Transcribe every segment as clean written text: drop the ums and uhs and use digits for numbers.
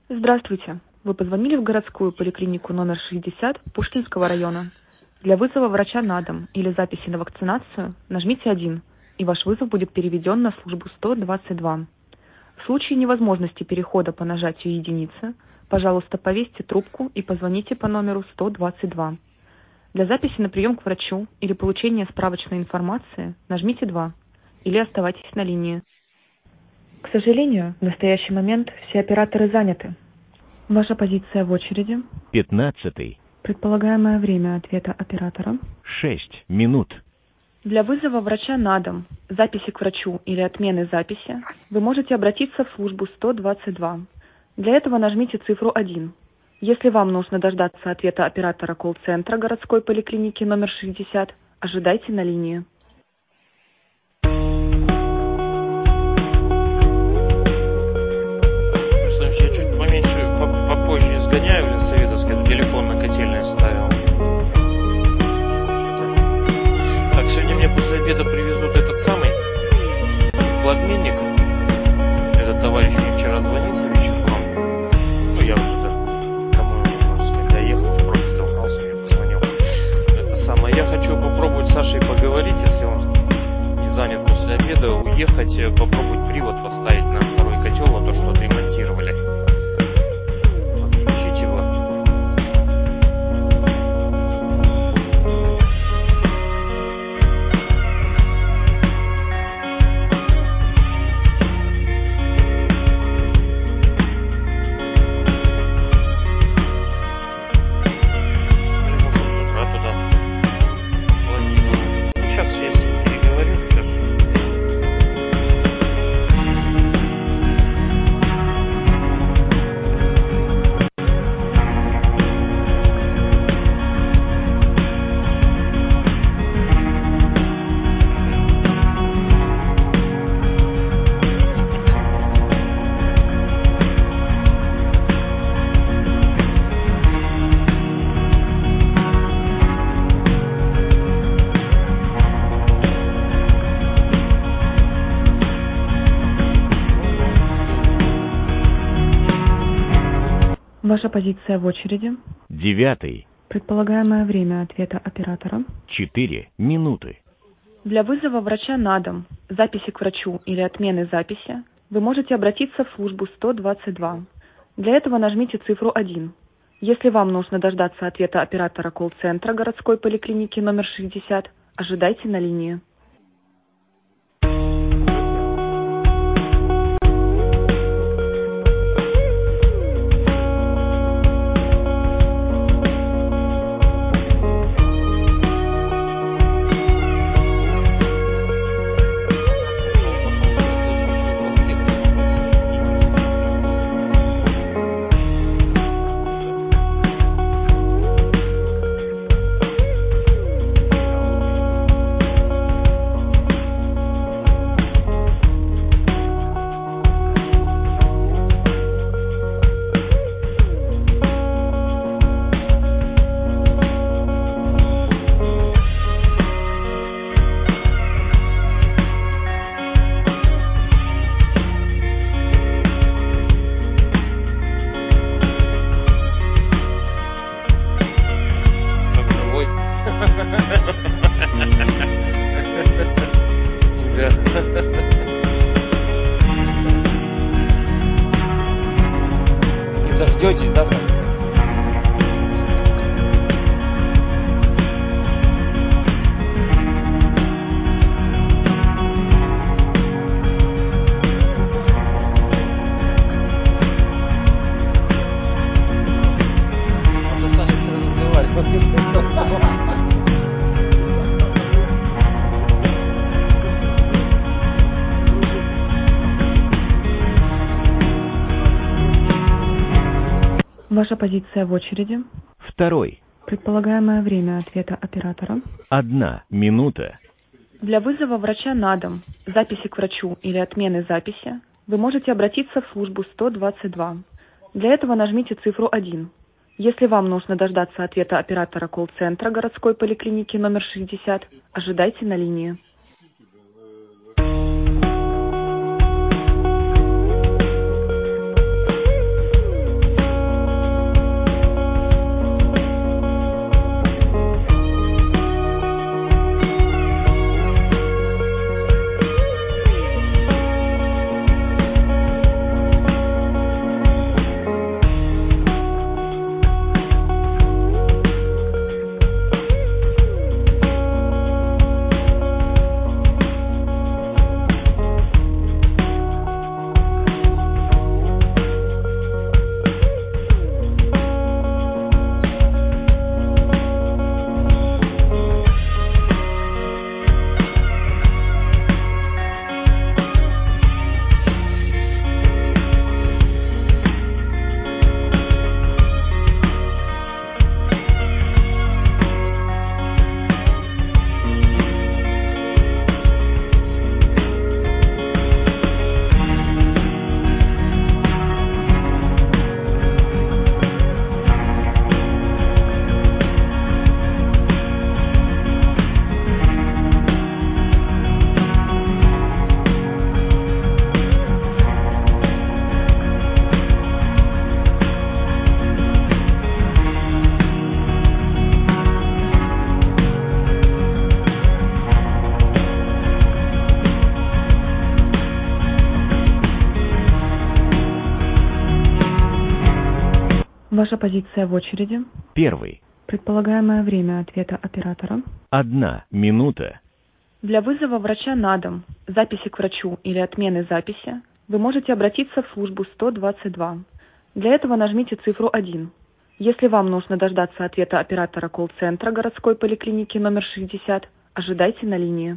Здравствуйте. Вы позвонили в городскую поликлинику номер 60 Пушкинского района. Для вызова врача на дом или записи на вакцинацию нажмите 1, и ваш вызов будет переведен на службу 122. В случае невозможности перехода по нажатию единицы, пожалуйста, повесьте трубку и позвоните по номеру 122. Для записи на прием к врачу или получения справочной информации нажмите 2 или оставайтесь на линии. К сожалению, в настоящий момент все операторы заняты. Ваша позиция в очереди. 15. Предполагаемое время ответа оператора. 6 минут. Для вызова врача на дом, записи к врачу или отмены записи вы можете обратиться в службу 122. Для этого нажмите цифру 1. Если вам нужно дождаться ответа оператора колл-центра городской поликлиники номер 60, ожидайте на линии. Я чуть поменьше, попозже сгоняю в Ленсоветовске, телефон на котельной ставил. Так, сегодня мне после обеда привезут этот самый теплообменник. Этот товарищ мне вчера звонился вечерком. Ну, я уже домой уже, можно сказать, доехал, в пробке толкался, мне позвонил. Это самое. Я хочу попробовать с Сашей поговорить, если он не занят после обеда, уехать, попробовать привод поставить на второй котел, а то что отремонтировали. Отключить его. Или может с утра туда планировал. Ну, сейчас я с ним переговорю. Сейчас. Ваша позиция в очереди. 9. Предполагаемое время ответа оператора. 4 минуты. Для вызова врача на дом, записи к врачу или отмены записи вы можете обратиться в службу 122. Для этого нажмите цифру 1. Если вам нужно дождаться ответа оператора колл-центра городской поликлиники номер 60, ожидайте на линии. Как живой. Да. Не дождетесь, да, Сань? Мы с Саней вчера разговаривали. Ваша позиция в очереди. 2. Предполагаемое время ответа оператора. 1 минута. Для вызова врача на дом, записи к врачу или отмены записи вы можете обратиться в службу 122. Для этого нажмите цифру 1. Если вам нужно дождаться ответа оператора колл-центра городской поликлиники номер 60, ожидайте на линии. Ваша позиция в очереди. Первый. Предполагаемое время ответа оператора. 1 минута. Для вызова врача на дом, записи к врачу или отмены записи вы можете обратиться в службу 122. Для этого нажмите цифру 1. Если вам нужно дождаться ответа оператора колл-центра городской поликлиники номер 60, ожидайте на линии.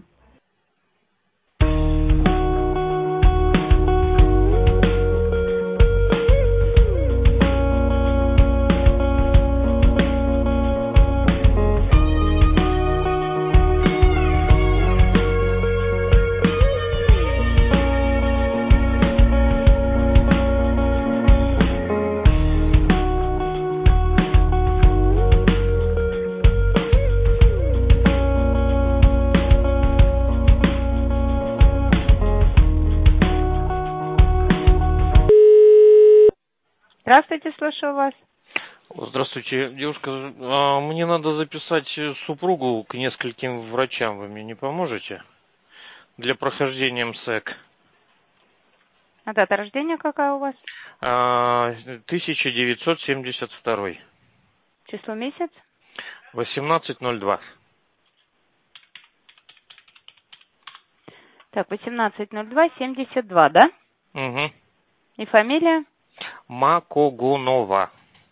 Здравствуйте, слушаю вас. Здравствуйте, девушка. Мне надо записать супругу к нескольким врачам. Вы мне не поможете? Для прохождения МСЭК. А дата рождения какая у вас? 1972. Число, месяц? 18.02. Так, 18.02.72, да? Угу. И фамилия? Макогунова.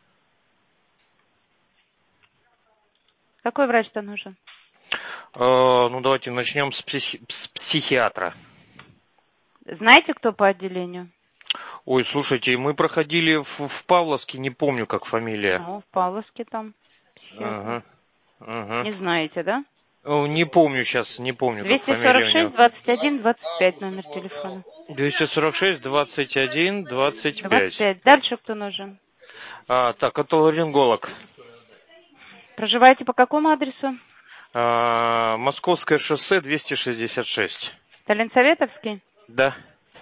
Какой врач-то нужен? Ну, давайте начнем с психиатра. Знаете, кто по отделению? Ой, слушайте, мы проходили в Павловске, не помню, как фамилия. Ну, в Павловске там. Ага. Ага. Не знаете, да? Не помню сейчас, не помню, как фамилия у него. 246-21-25 номер телефона. 246 21 25. 25. Дальше кто нужен? Так, отоларинголог. Проживаете по какому адресу? Московское шоссе 266. Ленсоветовский? Да.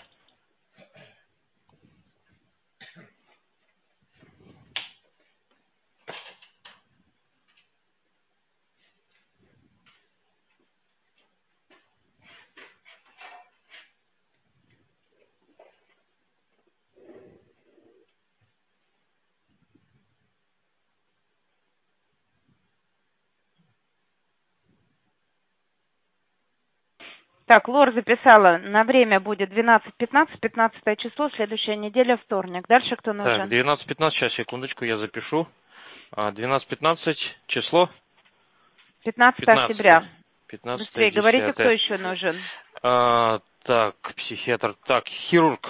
Так, Лор записала. На время будет 12-15, 15 число, следующая неделя, вторник. Дальше кто нужен? Так, 12-15, сейчас, секундочку, я запишу. 12-15, число? 15 октября. 15 Быстрее говорите, кто еще нужен? Так, психиатр. Так, хирург.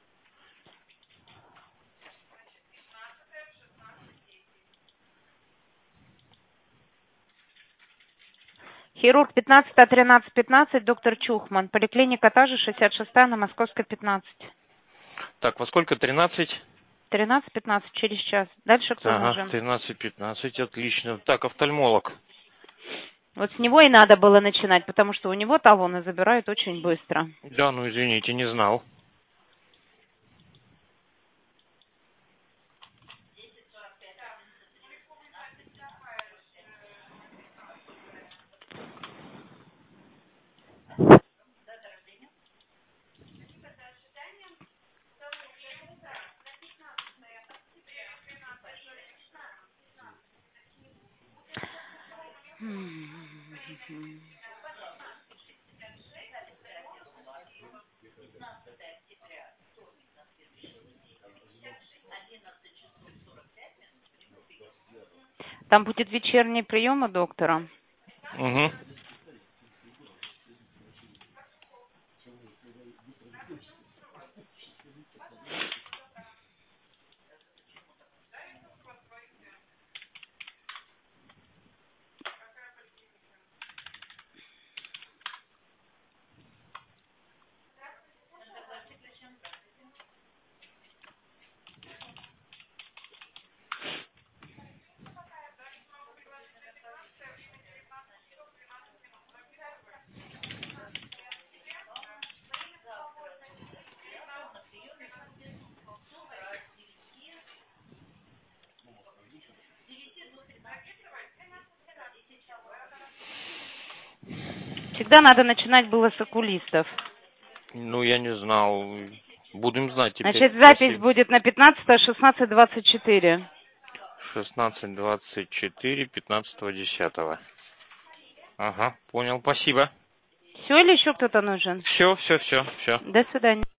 Хирург 15-13-15, доктор Чухман. Поликлиника та же, 66 на Московской 15. Так, во сколько? 13? 13-15 через час. Дальше кто нужен? 13-15, отлично. Так, офтальмолог. Вот с него и надо было начинать, потому что у него талоны забирают очень быстро. Да, ну извините, не знал. Там будет вечерний прием у доктора. Угу. Всегда надо начинать было с окулистов. Ну, я не знал. Будем знать теперь. Значит, запись Спасибо. будет на 15, 16, 24. 1624 15.10. Ага, понял, спасибо. Все или еще кто-то нужен? Все. До свидания.